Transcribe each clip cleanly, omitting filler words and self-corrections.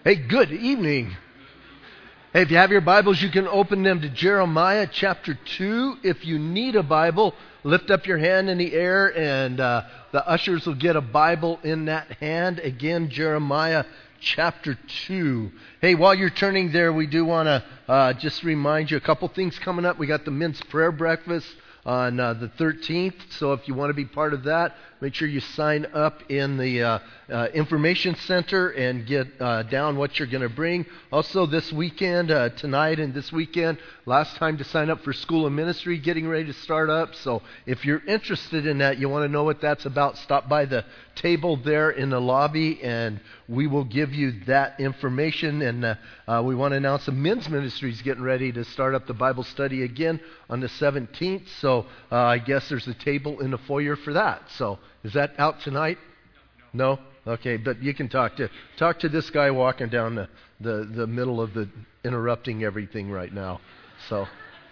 Hey, good evening. Hey, if you have your Bibles, you can open them to Jeremiah chapter 2. If you need a Bible, lift up your hand in the air and the ushers will get a Bible in that hand. Again, Jeremiah chapter 2. Hey, while you're turning there, we do want to just remind you a couple things coming up. We got the men's prayer breakfast on the 13th. So if you want to be part of that, make sure you sign up in the information center and get down what you're going to bring. Also this weekend, tonight and this weekend, last time to sign up for School of Ministry, getting ready to start up. So if you're interested in that, you want to know what that's about, stop by the table there in the lobby and we will give you that information. And we want to announce the men's ministry is getting ready to start up the Bible study again on the 17th. So I guess there's a table in the foyer for that. So is that out tonight? No? Okay, but you can talk to this guy walking down the middle of the interrupting everything right now. So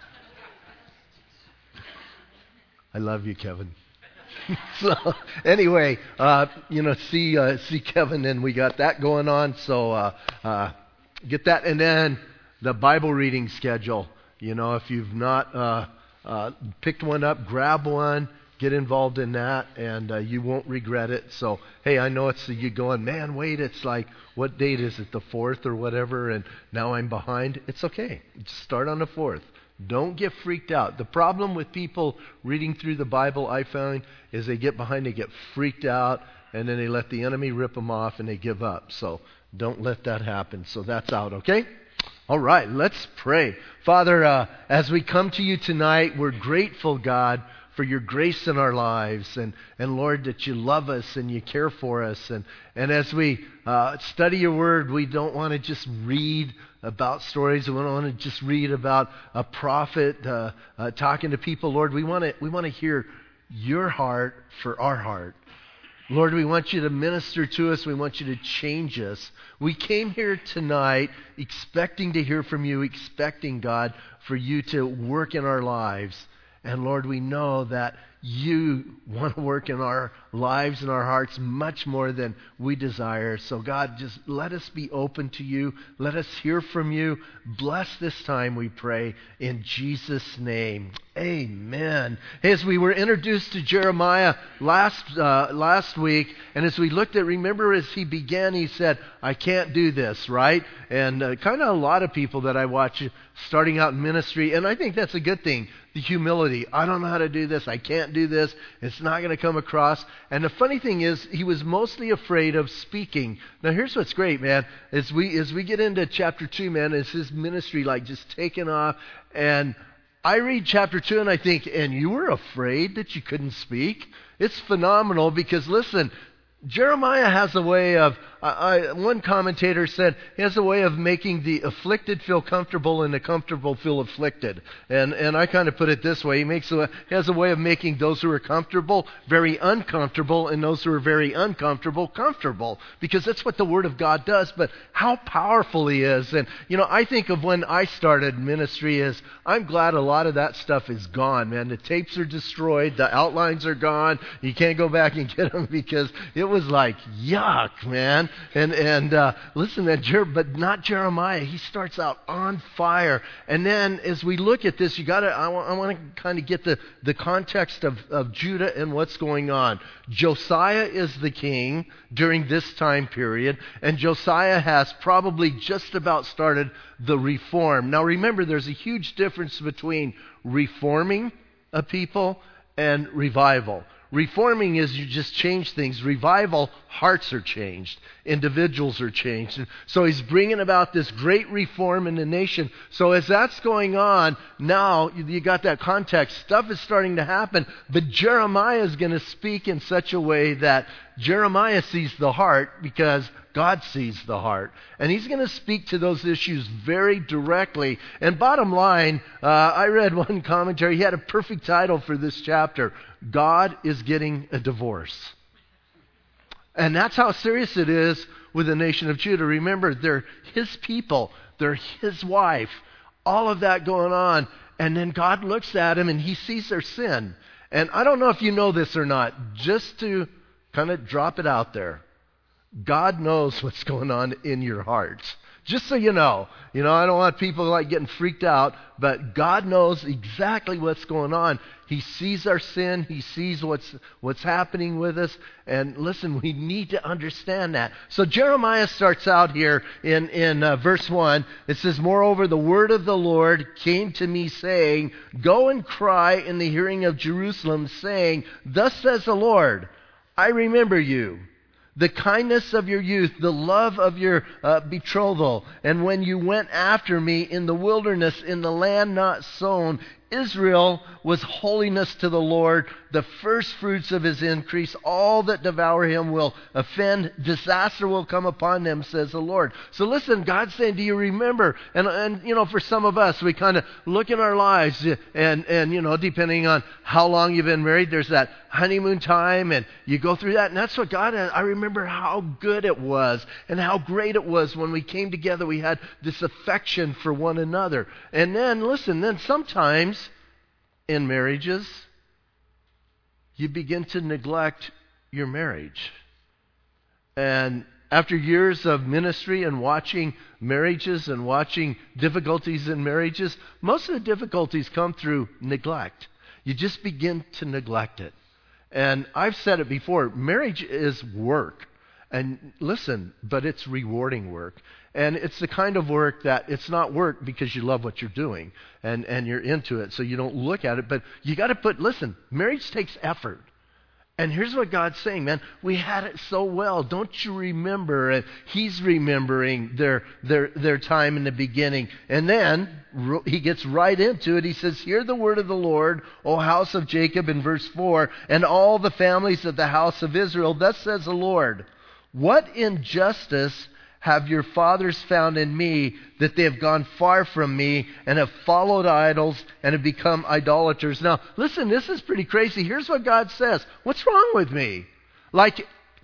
I love you, Kevin. So anyway, see Kevin, and we got that going on. So get that, and then the Bible reading schedule. You know, if you've not picked one up, grab one. Get involved in that, and you won't regret it. So, hey, I know it's you going, man, wait, it's like, what date is it, the 4th or whatever, and now I'm behind. It's okay. Just start on the 4th. Don't get freaked out. The problem with people reading through the Bible, I find, is they get behind, they get freaked out, and then they let the enemy rip them off, and they give up. So don't let that happen. So that's out, okay? All right, let's pray. Father, as we come to you tonight, we're grateful, God, for your grace in our lives, and Lord, that you love us and you care for us. And as we study your word, we don't want to just read about stories. We don't want to just read about a prophet talking to people. Lord, we want to hear your heart for our heart. Lord, we want you to minister to us. We want you to change us. We came here tonight expecting to hear from you, expecting, God, for you to work in our lives. And Lord, we know that you want to work in our lives and our hearts much more than we desire. So God, just let us be open to you. Let us hear from you. Bless this time, we pray, in Jesus' name. Amen. As we were introduced to Jeremiah last week, and as we looked at, remember as he began, he said, I can't do this, right? And kind of a lot of people that I watch starting out in ministry, and I think that's a good thing, the humility. I don't know how to do this. I can't do this. It's not going to come across. And the funny thing is, he was mostly afraid of speaking. Now, here's what's great, man. As we get into chapter 2, man, is his ministry like just taking off. And I read chapter 2 and I think, and you were afraid that you couldn't speak? It's phenomenal because, listen, Jeremiah has a way of, one commentator said, he has a way of making the afflicted feel comfortable and the comfortable feel afflicted. And I kind of put it this way, he has a way of making those who are comfortable very uncomfortable and those who are very uncomfortable comfortable. Because that's what the Word of God does. But how powerful he is. And, I think of when I started ministry is, I'm glad a lot of that stuff is gone, man. The tapes are destroyed. The outlines are gone. You can't go back and get them because it was like, yuck, man. And listen, but not Jeremiah. He starts out on fire. And then as we look at this, I want to kind of get the context of Judah and what's going on. Josiah is the king during this time period, and Josiah has probably just about started the reform. Now remember, there's a huge difference between reforming a people and revival. Reforming is you just change things. Revival, hearts are changed. Individuals are changed. And so he's bringing about this great reform in the nation. So as that's going on, now you got that context. Stuff is starting to happen. But Jeremiah is going to speak in such a way that Jeremiah sees the heart because God sees the heart. And he's going to speak to those issues very directly. And bottom line, I read one commentary. He had a perfect title for this chapter. God is getting a divorce. And that's how serious it is with the nation of Judah. Remember, they're his people. They're his wife. All of that going on. And then God looks at him and he sees their sin. And I don't know if you know this or not, just to kind of drop it out there. God knows what's going on in your hearts. Just so you know. I don't want people like getting freaked out, but God knows exactly what's going on. He sees our sin. He sees what's happening with us. And listen, we need to understand that. So Jeremiah starts out here in verse 1. It says, "Moreover, the word of the Lord came to me, saying, Go and cry in the hearing of Jerusalem, saying, Thus says the Lord, I remember you, the kindness of your youth, the love of your betrothal. And when you went after me in the wilderness, in the land not sown, Israel was holiness to the Lord, the first fruits of his increase. All that devour him will offend. Disaster will come upon them, says the Lord." So listen, God's saying, do you remember? And for some of us, we kind of look in our lives and depending on how long you've been married, there's that honeymoon time and you go through that. And that's what God had. I remember how good it was and how great it was when we came together. We had this affection for one another. And then, listen, then sometimes in marriages, you begin to neglect your marriage. And after years of ministry and watching marriages and watching difficulties in marriages, most of the difficulties come through neglect. You just begin to neglect it. And I've said it before, marriage is work. And listen, but it's rewarding work. And it's the kind of work that it's not work because you love what you're doing and you're into it, so you don't look at it. But you got to listen, marriage takes effort. And here's what God's saying, man, we had it so well. Don't you remember? And he's remembering their time in the beginning. And then he gets right into it. He says, "Hear the word of the Lord, O house of Jacob," in verse 4, "and all the families of the house of Israel. Thus says the Lord, what injustice have your fathers found in me, that they have gone far from me and have followed idols and have become idolaters?" Now, listen, this is pretty crazy. Here's what God says. What's wrong with me? Like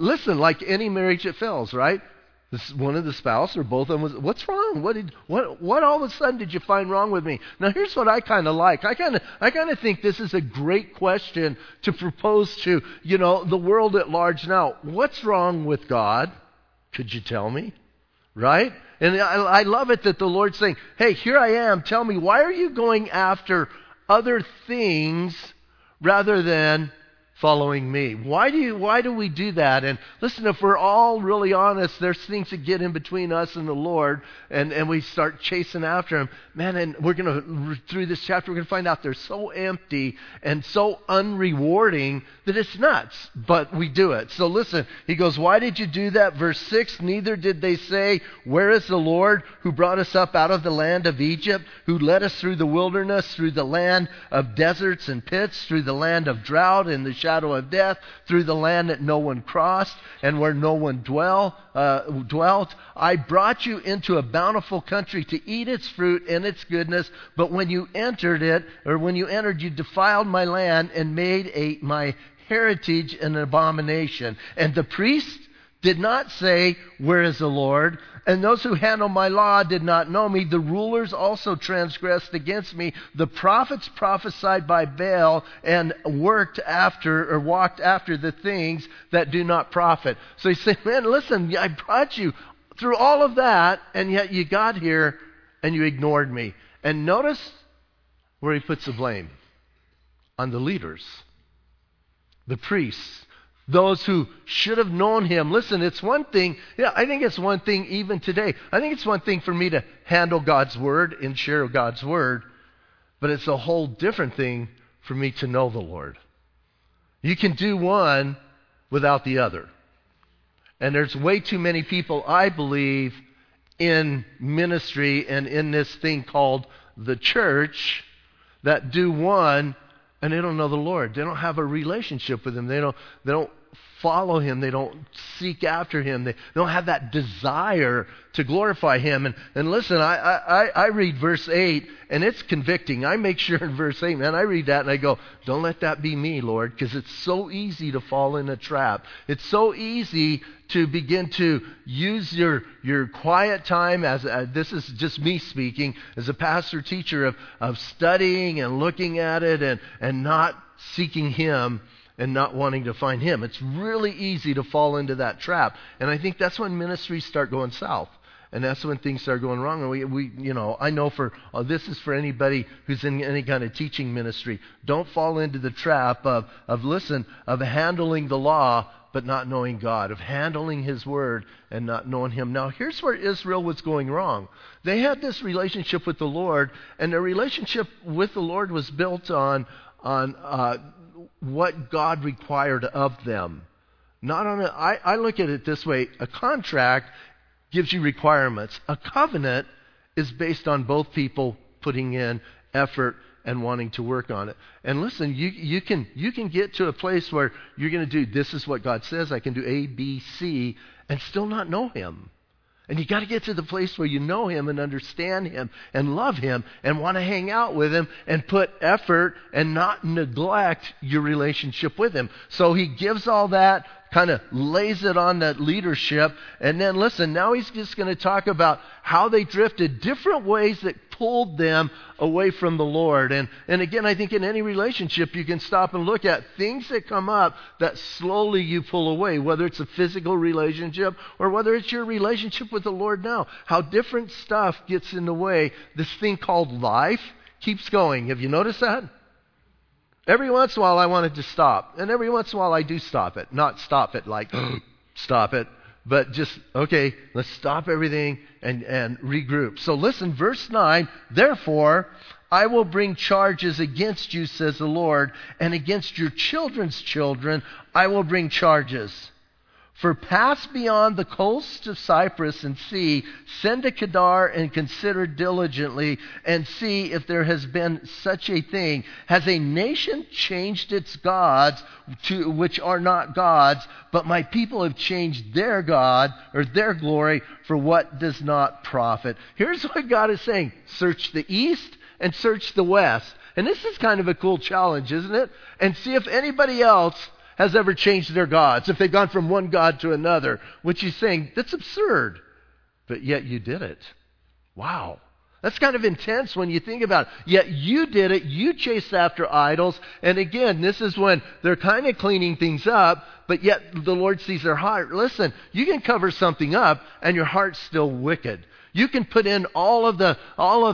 any marriage that fails, right? One of the spouse or both of them was, what's wrong? What all of a sudden did you find wrong with me? Now, here's what I kind of like. I kind of think this is a great question to propose to, the world at large now. What's wrong with God? Could you tell me? Right? And I love it that the Lord's saying, hey, here I am. Tell me, why are you going after other things rather than following me? Why do we do that? And listen, if we're all really honest, there's things that get in between us and the Lord, and we start chasing after him. Man, and we're going to, through this chapter, we're going to find out they're so empty and so unrewarding that it's nuts, but we do it. So listen, he goes, why did you do that? Verse 6, "Neither did they say, Where is the Lord who brought us up out of the land of Egypt, who led us through the wilderness, through the land of deserts and pits, through the land of drought and the shadow of death, through the land that no one crossed and where no one dwelt. I brought you into a bountiful country to eat its fruit and its goodness. But when you entered, you defiled my land and made my heritage an abomination. And the priests did not say, Where is the Lord? And those who handle my law did not know me. The rulers also transgressed against me. The prophets prophesied by Baal and walked after the things that do not profit." So he said, man, listen, I brought you through all of that, and yet you got here and you ignored me. And notice where he puts the blame. On the leaders, the priests, those who should have known him. Listen, it's one thing, I think it's one thing even today. I think it's one thing for me to handle God's word and share God's word, but it's a whole different thing for me to know the Lord. You can do one without the other. And there's way too many people, I believe, in ministry and in this thing called the church that do one and they don't know the Lord. They don't have a relationship with him. They don't follow him. They don't seek after him. They don't have that desire to glorify him. And listen, I read verse 8, and it's convicting. I make sure in verse 8, man, I read that and I go, don't let that be me, Lord, because it's so easy to fall in a trap. It's so easy to begin to use your quiet time, as this is just me speaking, as a pastor teacher, of studying and looking at it and not seeking him. and not wanting to find Him. It's really easy to fall into that trap. And I think that's when ministries start going south. And that's when things start going wrong. And I know this is for anybody who's in any kind of teaching ministry. Don't fall into the trap of handling the law but not knowing God, of handling His Word and not knowing Him. Now, here's where Israel was going wrong. They had this relationship with the Lord, and their relationship with the Lord was built on what God required of them. Not on I look at it this way: a contract gives you requirements. A covenant is based on both people putting in effort and wanting to work on it. And listen, you can get to a place where you're going to do, this is what God says, I can do A, B, C, and still not know Him. And you got to get to the place where you know Him and understand Him and love Him and want to hang out with Him and put effort and not neglect your relationship with Him. So He gives all that, kind of lays it on that leadership. And then listen, now He's just going to talk about how they drifted, different ways that pulled them away from the Lord. And again, I think in any relationship you can stop and look at things that come up that slowly you pull away, whether it's a physical relationship or whether it's your relationship with the Lord now. How different stuff gets in the way. This thing called life keeps going. Have you noticed that? Every once in a while I want it to stop. And every once in a while I do stop it. Not stop it like, stop it. But just, okay, let's stop everything and regroup. So listen, verse 9, therefore, I will bring charges against you, says the Lord, and against your children's children I will bring charges. For pass beyond the coast of Cyprus and see, send to Kedar and consider diligently and see if there has been such a thing. Has a nation changed its gods to which are not gods, but my people have changed their God or their glory for what does not profit? Here's what God is saying. Search the east and search the west. And this is kind of a cool challenge, isn't it? And see if anybody else has ever changed their gods, if they've gone from one God to another, which He's saying, that's absurd. But yet you did it. Wow. That's kind of intense when you think about it. Yet you did it. You chased after idols. And again, this is when they're kind of cleaning things up, but yet the Lord sees their heart. Listen, you can cover something up and your heart's still wicked. You can put in all of the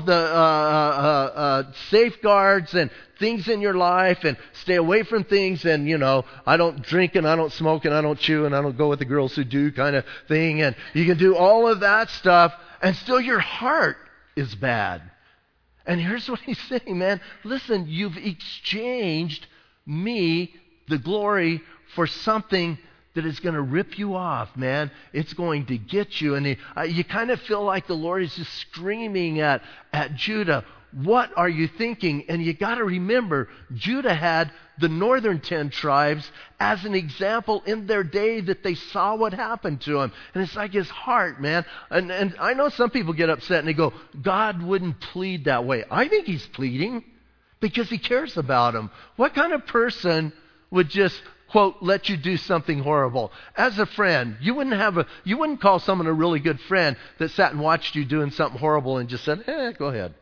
safeguards and things in your life and stay away from things and, I don't drink and I don't smoke and I don't chew and I don't go with the girls who do kind of thing. And you can do all of that stuff and still your heart is bad. And here's what He's saying, man. Listen, you've exchanged me, the glory, for something that is going to rip you off, man. It's going to get you. And you kind of feel like the Lord is just screaming at Judah, what are you thinking? And you got to remember, Judah had the northern 10 tribes as an example in their day that they saw what happened to him. And it's like his heart, man. And I know some people get upset and they go, God wouldn't plead that way. I think He's pleading because He cares about them. What kind of person would just, quote, let you do something horrible? As a friend, you wouldn't call someone a really good friend that sat and watched you doing something horrible and just said, go ahead.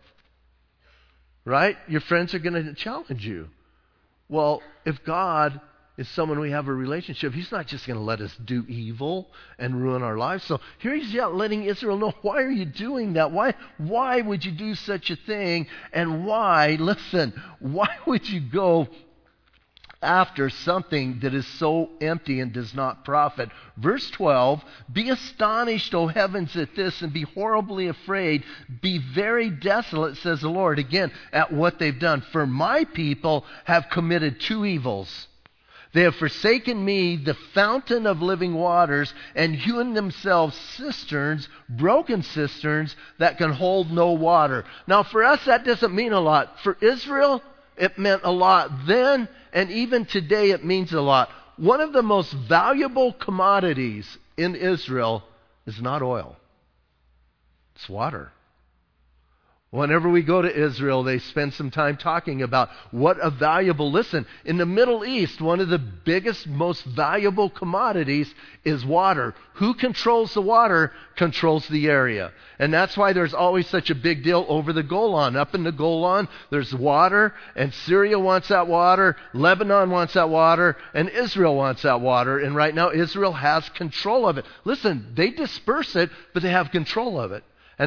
Right? Your friends are going to challenge you. Well, if God is someone we have a relationship, He's not just going to let us do evil and ruin our lives. So here He's letting Israel know, why are you doing that? Why would you do such a thing? And why would you go after something that is so empty and does not profit? Verse 12, be astonished, O heavens, at this, and be horribly afraid. Be very desolate, says the Lord, again, at what they've done. For my people have committed two evils. They have forsaken me, the fountain of living waters, and hewn themselves cisterns, broken cisterns, that can hold no water. Now, for us, that doesn't mean a lot. For Israel, it meant a lot then, and even today it means a lot. One of the most valuable commodities in Israel is not oil. It's water. Whenever we go to Israel, they spend some time talking about what a valuable, listen, in the Middle East, one of the biggest, most valuable commodities is water. Who controls the water controls the area. And that's why there's always such a big deal over the Golan. Up in the Golan, there's water, and Syria wants that water, Lebanon wants that water, and Israel wants that water. And right now, Israel has control of it. Listen, they disperse it, but they have control of it.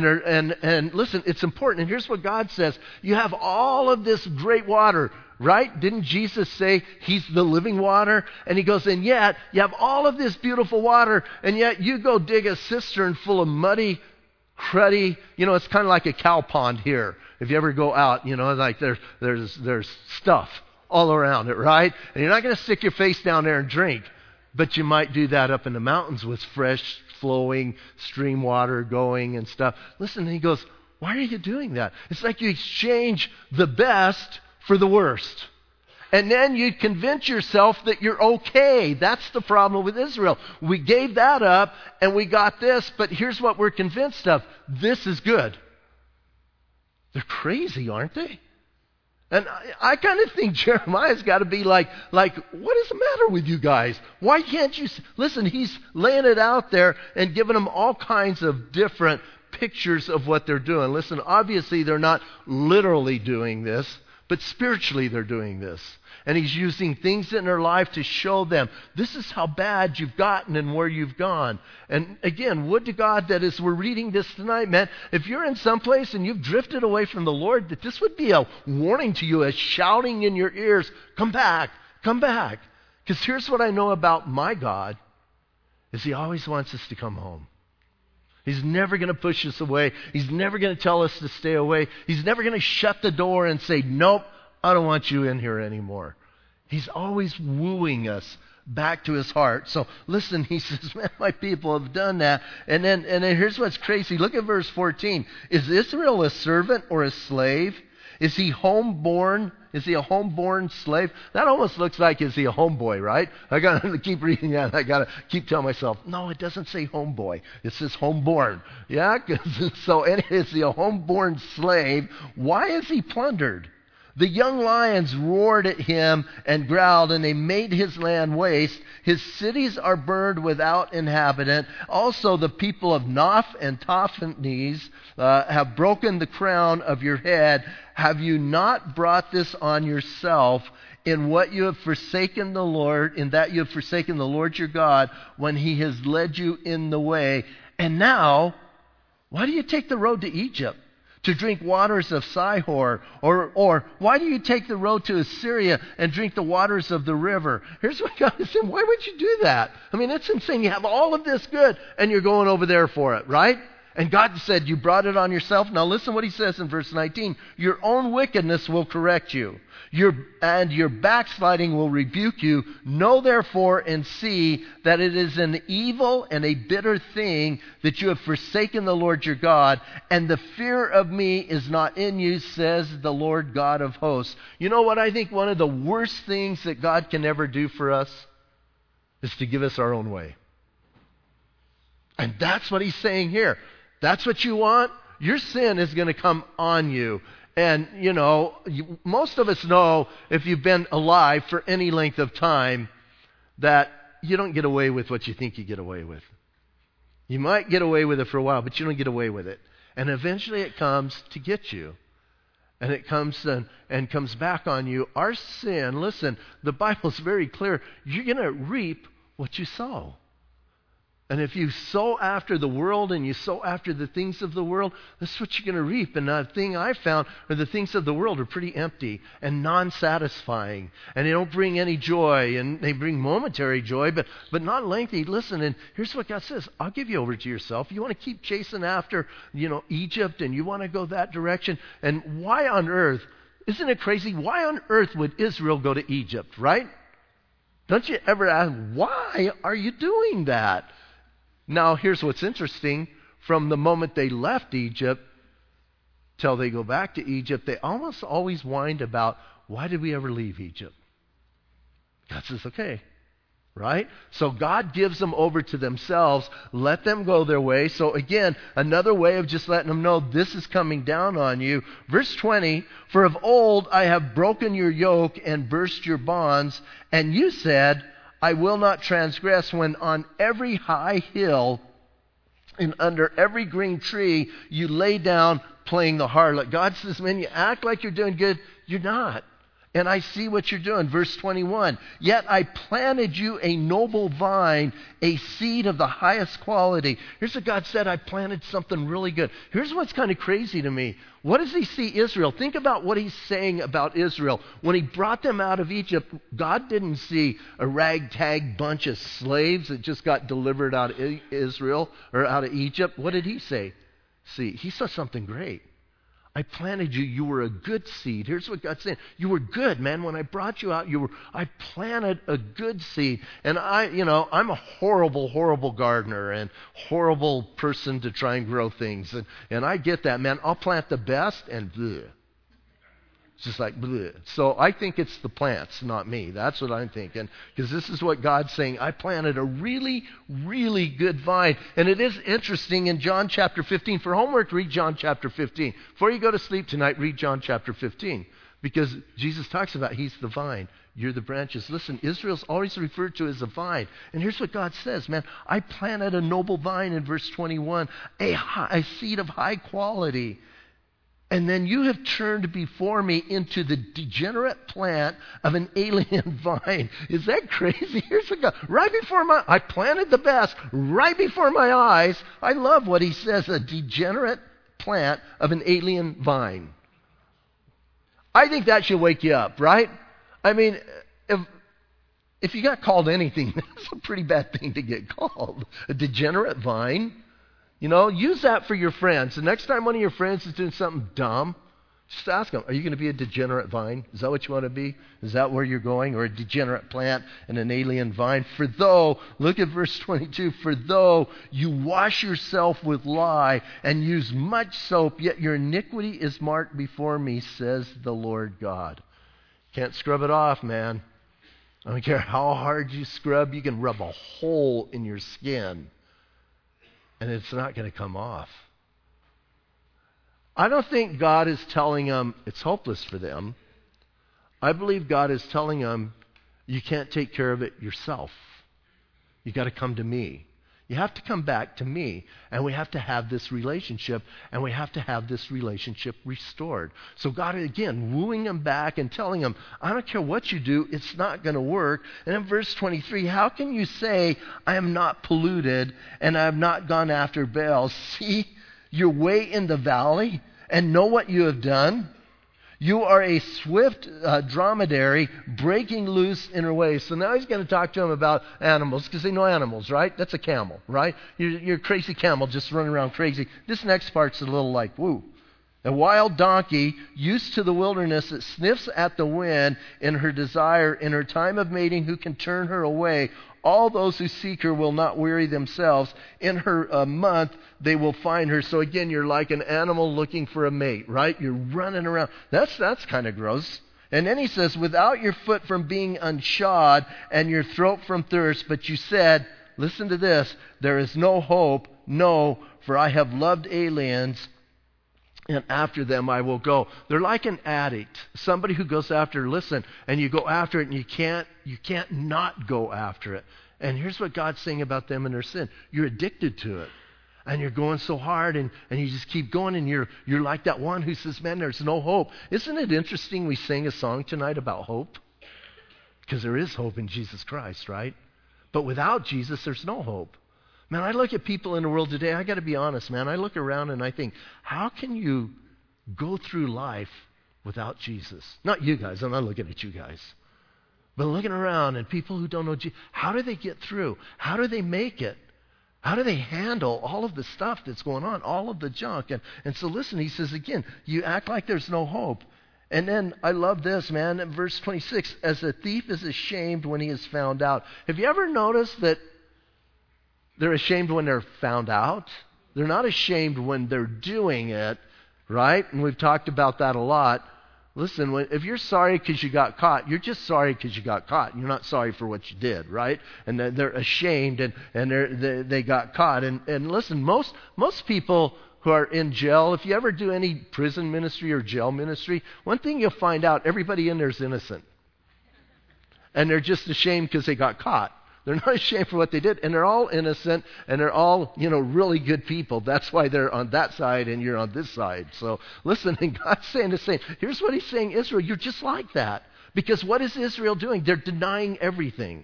And listen, it's important. And here's what God says. You have all of this great water, right? Didn't Jesus say He's the living water? And He goes, and yet you have all of this beautiful water, and yet you go dig a cistern full of muddy, cruddy, it's kind of like a cow pond here. If you ever go out, like there's stuff all around it, right? And you're not going to stick your face down there and drink. But you might do that up in the mountains with fresh, flowing stream water going and stuff. Listen, and He goes, why are you doing that? It's like you exchange the best for the worst. And then you convince yourself that you're okay. That's the problem with Israel. We gave that up and we got this, but here's what we're convinced of. This is good. They're crazy, aren't they? And I kind of think Jeremiah's got to be like, what is the matter with you guys? Why can't you listen? He's laying it out there and giving them all kinds of different pictures of what they're doing. Listen, obviously they're not literally doing this, but spiritually they're doing this. And He's using things in their life to show them, this is how bad you've gotten and where you've gone. And again, would to God that as we're reading this tonight, man, if you're in some place and you've drifted away from the Lord, that this would be a warning to you, a shouting in your ears, come back, come back. Because here's what I know about my God, is He always wants us to come home. He's never going to push us away. He's never going to tell us to stay away. He's never going to shut the door and say, nope, I don't want you in here anymore. He's always wooing us back to His heart. So listen, He says, man, my people have done that. And then here's what's crazy. Look at verse 14. Is Israel a servant or a slave? Is he homeborn? Is he a homeborn slave? That almost looks like, is he a homeboy, right? I got to keep reading that. I got to keep telling myself, no, it doesn't say homeboy. It says homeborn. Yeah? So is he a homeborn slave? Why is he plundered? The young lions roared at him and growled, and they made his land waste. His cities are burned without inhabitant. Also, the people of Noph and Tahpanhes have broken the crown of your head. Have you not brought this on yourself in what you have forsaken the Lord, in that you have forsaken the Lord your God when He has led you in the way? And now, why do you take the road to Egypt to drink waters of Sihor? Or why do you take the road to Assyria and drink the waters of the river? Here's what God is saying. Why would you do that? I mean, it's insane. You have all of this good and you're going over there for it, right? And God said, you brought it on yourself. Now listen what He says in verse 19. Your own wickedness will correct you. Your backsliding will rebuke you. Know therefore and see that it is an evil and a bitter thing that you have forsaken the Lord your God, and the fear of me is not in you, says the Lord God of hosts. You know what I think one of the worst things that God can ever do for us is to give us our own way. And that's what He's saying here. That's what you want? Your sin is going to come on you. And, most of us know, if you've been alive for any length of time, that you don't get away with what you think you get away with. You might get away with it for a while, but you don't get away with it. And eventually it comes to get you. And it comes and comes back on you. Our sin, listen, the Bible's very clear. You're going to reap what you sow. And if you sow after the world and you sow after the things of the world, that's what you're going to reap. And the thing I found are the things of the world are pretty empty and non-satisfying. And they don't bring any joy. And they bring momentary joy, but not lengthy. Listen, and here's what God says. I'll give you over to yourself. You want to keep chasing after, Egypt, and you want to go that direction. And why on earth, isn't it crazy? Why on earth would Israel go to Egypt, right? Don't you ever ask, why are you doing that? Now, here's what's interesting. From the moment they left Egypt till they go back to Egypt, they almost always whine about, why did we ever leave Egypt? God says, okay, Right? So God gives them over to themselves. Let them go their way. So again, another way of just letting them know this is coming down on you. Verse 20, for of old I have broken your yoke and burst your bonds, and you said, I will not transgress, when on every high hill and under every green tree you lay down playing the harlot. God says, man, you act like you're doing good. You're not. And I see what you're doing. Verse 21, yet I planted you a noble vine, a seed of the highest quality. Here's what God said, I planted something really good. Here's what's kind of crazy to me. What does he see Israel? Think about what he's saying about Israel. When he brought them out of Egypt, God didn't see a ragtag bunch of slaves that just got delivered out of Israel or out of Egypt. What did he say? See, he saw something great. I planted you. You were a good seed. Here's what God's saying. You were good, man. When I brought you out, I planted a good seed. And I'm a horrible, horrible gardener and horrible person to try and grow things. And I get that, man. I'll plant the best and bleh. It's just like bleh. So I think it's the plants, not me. That's what I'm thinking. Because this is what God's saying. I planted a really, really good vine. And it is interesting in John chapter 15. For homework, read John chapter 15. Before you go to sleep tonight, read John chapter 15. Because Jesus talks about he's the vine. You're the branches. Listen, Israel's always referred to as a vine. And here's what God says, man. I planted a noble vine in verse 21. A seed of high quality. And then you have turned before me into the degenerate plant of an alien vine. Is that crazy? Here's what God, I planted the best right before my eyes. I love what he says, a degenerate plant of an alien vine. I think that should wake you up, right? I mean, if you got called anything, that's a pretty bad thing to get called. A degenerate vine. Use that for your friends. The next time one of your friends is doing something dumb, just ask them, are you going to be a degenerate vine? Is that what you want to be? Is that where you're going? Or a degenerate plant and an alien vine? For though, look at verse 22, for though you wash yourself with lye and use much soap, yet your iniquity is marked before me, says the Lord God. Can't scrub it off, man. I don't care how hard you scrub, you can rub a hole in your skin. And it's not going to come off. I don't think God is telling them it's hopeless for them. I believe God is telling them you can't take care of it yourself. You got to come to me. You have to come back to me. And we have to have this relationship. And we have to have this relationship restored. So God, again, wooing them back and telling them, I don't care what you do, it's not going to work. And in verse 23, how can you say, I am not polluted and I have not gone after Baal? See your way in the valley and know what you have done. You are a swift dromedary breaking loose in her way. So now he's going to talk to them about animals because they know animals, right? That's a camel, right? You're a crazy camel just running around crazy. This next part's a little like, woo. A wild donkey used to the wilderness that sniffs at the wind in her desire, in her time of mating, who can turn her away. All those who seek her will not weary themselves. In her month, they will find her. So again, you're like an animal looking for a mate, right? You're running around. That's kind of gross. And then he says, without your foot from being unshod and your throat from thirst, but you said, listen to this, there is no hope. No, for I have loved aliens, and after them I will go. They're like an addict, somebody who goes after, listen, and you go after it and you can't not go after it. And here's what God's saying about them and their sin. You're addicted to it. And you're going so hard and you just keep going and you're like that one who says, man, there's no hope. Isn't it interesting we sang a song tonight about hope? Because there is hope in Jesus Christ, right? But without Jesus, there's no hope. Man, I look at people in the world today, I got to be honest, man. I look around and I think, how can you go through life without Jesus? Not you guys, I'm not looking at you guys. But looking around and people who don't know Jesus, how do they get through? How do they make it? How do they handle all of the stuff that's going on, all of the junk? And so listen, he says again, you act like there's no hope. And then I love this, man, in verse 26, as a thief is ashamed when he is found out. Have you ever noticed that they're ashamed when they're found out? They're not ashamed when they're doing it, right? And we've talked about that a lot. Listen, if you're sorry because you got caught, you're just sorry because you got caught. You're not sorry for what you did, right? And they're ashamed and they got caught. And listen, most people who are in jail, if you ever do any prison ministry or jail ministry, one thing you'll find out, everybody in there is innocent. And they're just ashamed because they got caught. They're not ashamed for what they did. And they're all innocent, and they're all, really good people. That's why they're on that side and you're on this side. So listen, and God's saying the same. Here's what he's saying, Israel, you're just like that. Because what is Israel doing? They're denying everything.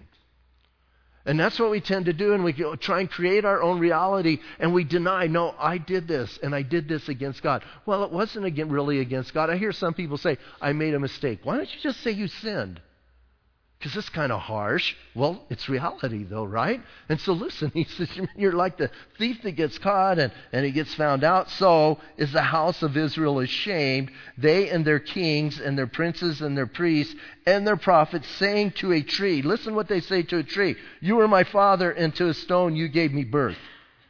And that's what we tend to do, and we try and create our own reality, and we deny, no, I did this, and I did this against God. Well, it wasn't really against God. I hear some people say, I made a mistake. Why don't you just say you sinned? Because it's kind of harsh. Well, it's reality, though, right? And so listen, he says, you're like the thief that gets caught and he gets found out. So is the house of Israel ashamed, they and their kings and their princes and their priests and their prophets, saying to a tree, listen what they say to a tree, you were my father, and to a stone you gave me birth.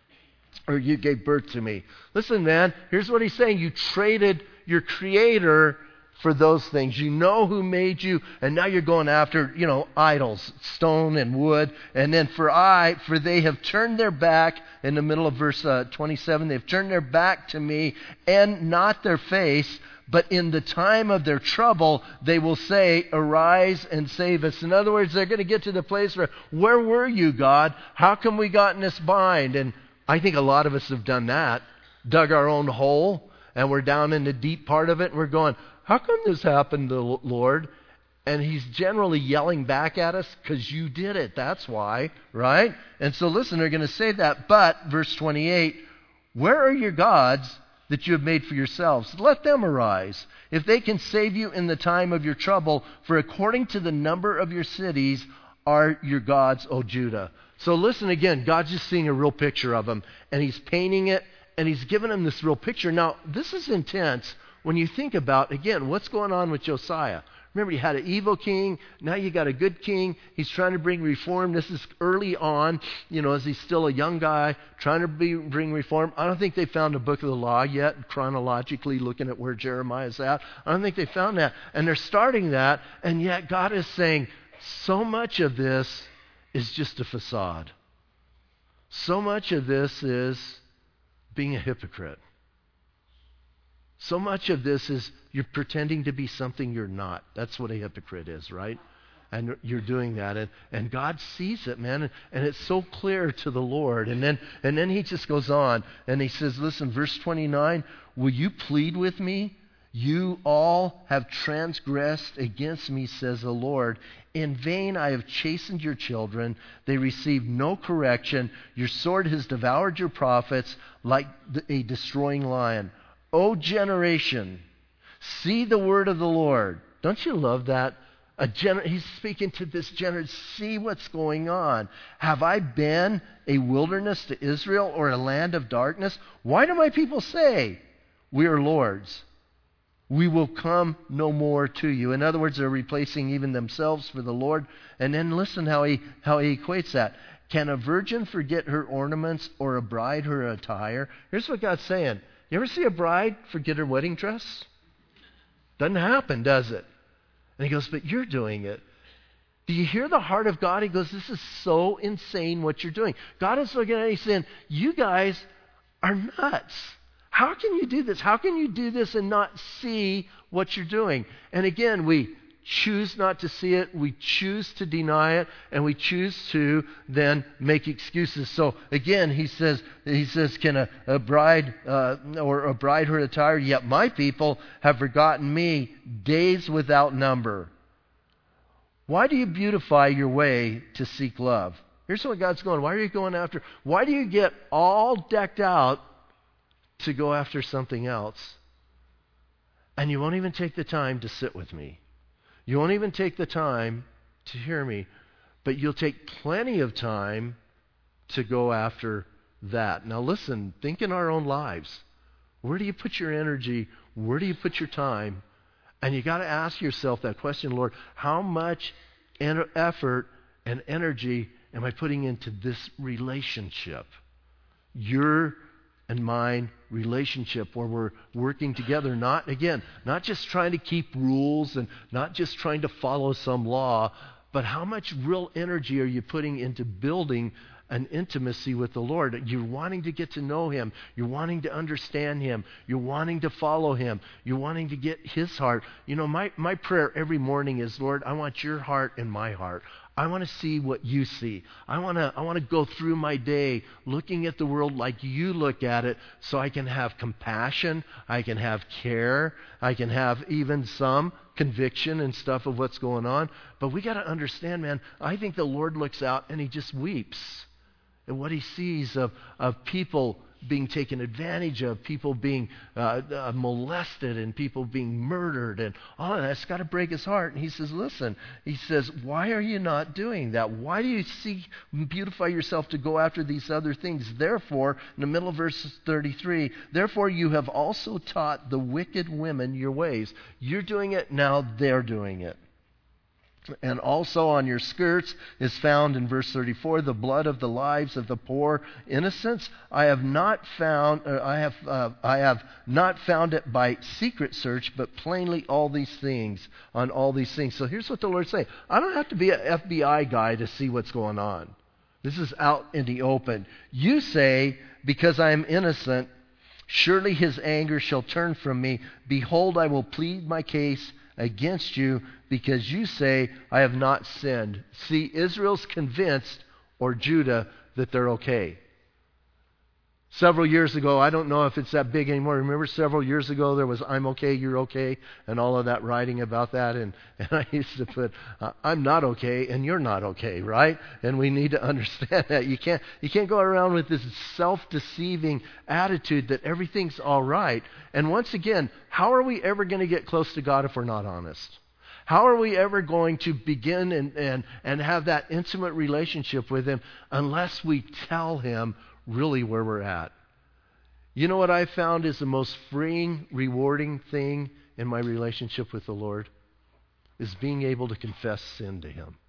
Or you gave birth to me. Listen, man, here's what he's saying. You traded your creator for those things. You know who made you, and now you're going after, idols, stone and wood. And then for they have turned their back, in the middle of verse 27, they've turned their back to me and not their face, but in the time of their trouble, they will say, arise and save us. In other words, they're going to get to the place where were you, God? How come we got in this bind? And I think a lot of us have done that, dug our own hole, and we're down in the deep part of it, and we're going, how come this happened, Lord? And he's generally yelling back at us, because you did it. That's why, right? And so listen, they're going to say that. But, verse 28, where are your gods that you have made for yourselves? Let them arise, if they can save you in the time of your trouble. For according to the number of your cities are your gods, O Judah. So listen again, God's just seeing a real picture of them. And he's painting it, and he's giving them this real picture. Now, this is intense. When you think about, again, what's going on with Josiah. Remember, you had an evil king. Now you got a good king. He's trying to bring reform. This is early on, as he's still a young guy, trying to bring reform. I don't think they found a book of the law yet, chronologically looking at where Jeremiah's at. I don't think they found that. And they're starting that, and yet God is saying, so much of this is just a facade. So much of this is being a hypocrite. So much of this is you're pretending to be something you're not. That's what a hypocrite is, right? And you're doing that. And God sees it, man. And it's so clear to the Lord. And then he just goes on. And he says, listen, verse 29, will you plead with me? You all have transgressed against me, says the Lord. In vain I have chastened your children. They receive no correction. Your sword has devoured your prophets like a destroying lion. O generation, see the word of the Lord. Don't you love that? He's speaking to this generation. See what's going on. Have I been a wilderness to Israel, or a land of darkness? Why do my people say, we are lords? We will come no more to you. In other words, they're replacing even themselves for the Lord. And then listen how he equates that. Can a virgin forget her ornaments, or a bride her attire? Here's what God's saying. You ever see a bride forget her wedding dress? Doesn't happen, does it? And he goes, but you're doing it. Do you hear the heart of God? He goes, this is so insane what you're doing. God is looking at it, he's saying, you guys are nuts. How can you do this? How can you do this and not see what you're doing? And again, we choose not to see it, we choose to deny it, and we choose to then make excuses. So again, he says, can a bride her attire? Yet my people have forgotten me days without number. Why do you beautify your way to seek love? Here's what God's going. Why are you going after? Why do you get all decked out to go after something else? And you won't even take the time to sit with me. You won't even take the time to hear me, but you'll take plenty of time to go after that. Now listen, think in our own lives. Where do you put your energy? Where do you put your time? And you got to ask yourself that question, Lord, how much effort and energy am I putting into this relationship? Your and mind relationship where we're working together, not just trying to keep rules and not just trying to follow some law, but how much real energy are you putting into building an intimacy with the Lord? You're wanting to get to know Him. You're wanting to understand Him. You're wanting to follow Him. You're wanting to get His heart. My prayer every morning is, Lord, I want your heart in my heart. I want to see what you see. I want to go through my day looking at the world like you look at it, so I can have compassion, I can have care, I can have even some conviction and stuff of what's going on. But we got to understand, man, I think the Lord looks out and He just weeps at what He sees of people being taken advantage of, people being molested, and people being murdered, and all of that's got to break His heart. And He says, listen, He says, why are you not doing that? Why do you beautify yourself to go after these other things? Therefore, in the middle of verse 33, therefore you have also taught the wicked women your ways. You're doing it, now they're doing it. And also on your skirts is found in verse 34, the blood of the lives of the poor innocents. I have not found it by secret search, but plainly all these things. So here's what the Lord's saying. I don't have to be an FBI guy to see what's going on. This is out in the open. You say, because I am innocent, surely His anger shall turn from me. Behold, I will plead my case against you, because you say, I have not sinned. See, Israel's convinced, or Judah, that they're okay. Several years ago, I don't know if it's that big anymore. Remember several years ago there was I'm okay, you're okay, and all of that writing about that. And I used to put, I'm not okay and you're not okay, right? And we need to understand that. You can't go around with this self-deceiving attitude that everything's all right. And once again, how are we ever going to get close to God if we're not honest? How are we ever going to begin and have that intimate relationship with Him unless we tell Him really where we're at? You know what I found is the most freeing, rewarding thing in my relationship with the Lord? Is being able to confess sin to Him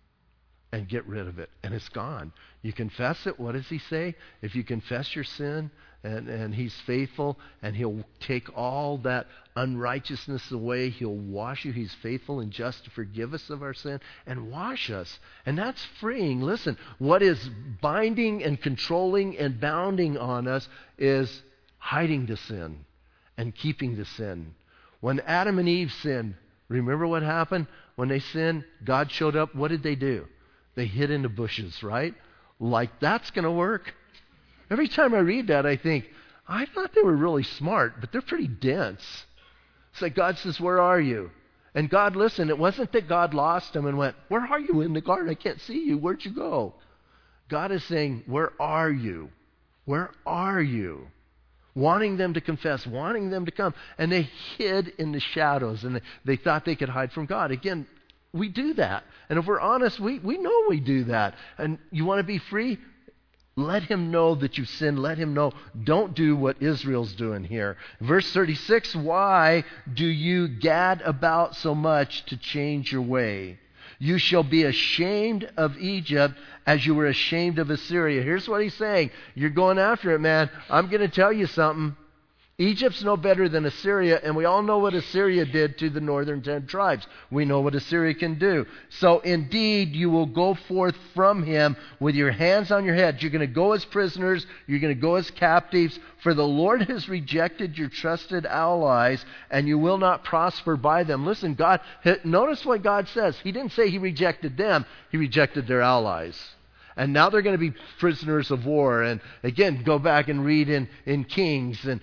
and get rid of it. And it's gone. You confess it, what does He say? If you confess your sin, and He's faithful, and He'll take all that unrighteousness away. He'll wash you. He's faithful and just to forgive us of our sin and wash us. And that's freeing. Listen, what is binding and controlling and bounding on us is hiding the sin and keeping the sin. When Adam and Eve sinned, remember what happened? When they sinned, God showed up. What did they do? They hid in the bushes, right? Like that's going to work. Every time I read that, I think, I thought they were really smart, but they're pretty dense. It's like God says, where are you? And God, listen, it wasn't that God lost them and went, where are you in the garden? I can't see you. Where'd you go? God is saying, where are you? Where are you? Wanting them to confess, wanting them to come. And they hid in the shadows, and they thought they could hide from God. Again, we do that. And if we're honest, we know we do that. And you want to be free? Let him know that you've sinned. Let him know. Don't do what Israel's doing here. Verse 36, why do you gad about so much to change your way? You shall be ashamed of Egypt as you were ashamed of Assyria. Here's what he's saying. You're going after it, man. I'm going to tell you something. Egypt's no better than Assyria, and we all know what Assyria did to the northern 10 tribes. We know what Assyria can do. So indeed, you will go forth from him with your hands on your head. You're going to go as prisoners. You're going to go as captives. For the Lord has rejected your trusted allies, and you will not prosper by them. Listen, God, notice what God says. He didn't say He rejected them. He rejected their allies. And now they're going to be prisoners of war. And again, go back and read in Kings and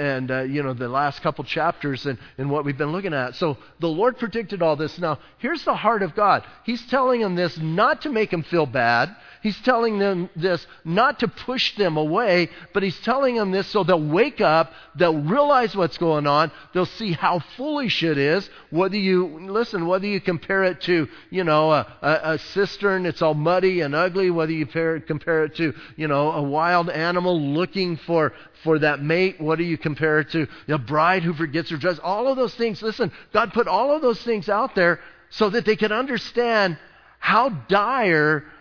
the last couple chapters and what we've been looking at. So the Lord predicted all this. Now, here's the heart of God. He's telling them this not to make them feel bad. He's telling them this not to push them away, but He's telling them this so they'll wake up, they'll realize what's going on, they'll see how foolish it is. Whether you compare it to, a cistern, it's all muddy and ugly, whether you compare it to, a wild animal looking for that mate, what do you compare it to? A bride who forgets her dress, all of those things. Listen, God put all of those things out there so that they could understand how dire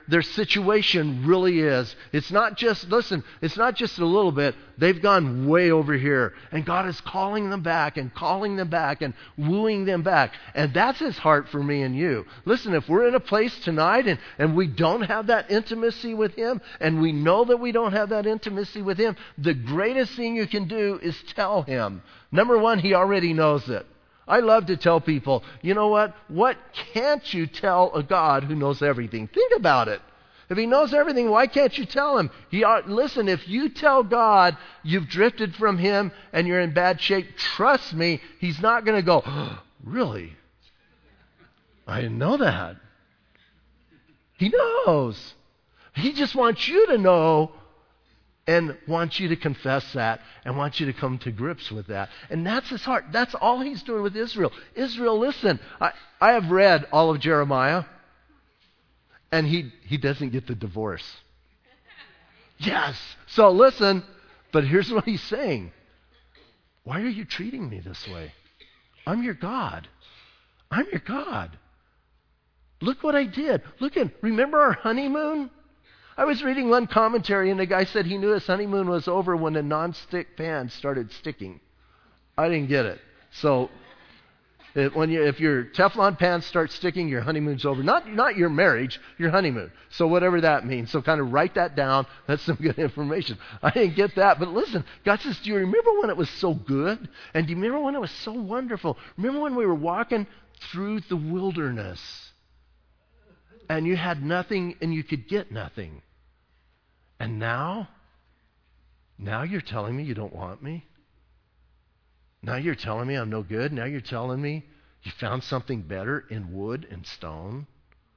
their situation really is. It's not just, listen, it's not just a little bit. They've gone way over here. And God is calling them back and calling them back and wooing them back. And that's His heart for me and you. Listen, if we're in a place tonight and we don't have that intimacy with Him, and we know that we don't have that intimacy with Him, the greatest thing you can do is tell Him. Number one, He already knows it. I love to tell people, you know what? What can't you tell a God who knows everything? Think about it. If He knows everything, why can't you tell Him? Listen, if you tell God you've drifted from Him and you're in bad shape, trust me, He's not going to go, oh, really? I didn't know that. He knows. He just wants you to know and wants you to confess that and wants you to come to grips with that. And that's His heart. That's all He's doing with Israel. Israel, listen, I have read all of Jeremiah, and he doesn't get the divorce. Yes. So listen, but here's what he's saying. Why are you treating me this way? I'm your God. I'm your God. Look what I did. Remember our honeymoon? I was reading one commentary, and the guy said he knew his honeymoon was over when the nonstick pan started sticking. I didn't get it. So if your Teflon pan starts sticking, your honeymoon's over. Not your marriage, your honeymoon. So whatever that means. So kind of write that down. That's some good information. I didn't get that. But listen, God says, do you remember when it was so good? And do you remember when it was so wonderful? Remember when we were walking through the wilderness and you had nothing and you could get nothing? And now you're telling me you don't want me? Now you're telling me I'm no good? Now you're telling me you found something better in wood and stone?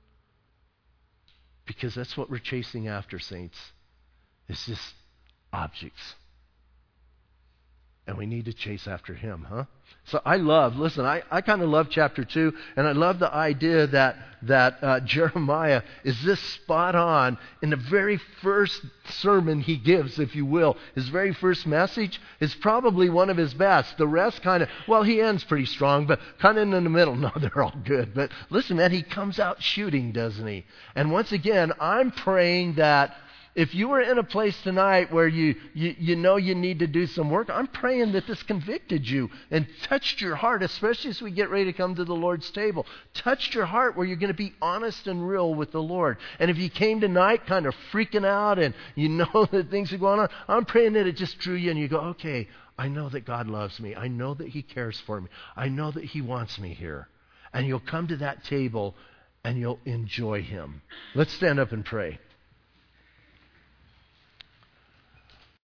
Because that's what we're chasing after, saints. It's just objects. And we need to chase after Him, huh? So I kind of love chapter 2, and I love the idea that Jeremiah is this spot on in the very first sermon he gives, if you will. His very first message is probably one of his best. The rest he ends pretty strong, but kind of in the middle. No, they're all good. But listen, man, he comes out shooting, doesn't he? And once again, I'm praying that if you were in a place tonight where you know you need to do some work, I'm praying that this convicted you and touched your heart, especially as we get ready to come to the Lord's table. Touched your heart where you're going to be honest and real with the Lord. And if you came tonight kind of freaking out and you know that things are going on, I'm praying that it just drew you and you go, okay, I know that God loves me. I know that He cares for me. I know that He wants me here. And you'll come to that table and you'll enjoy Him. Let's stand up and pray.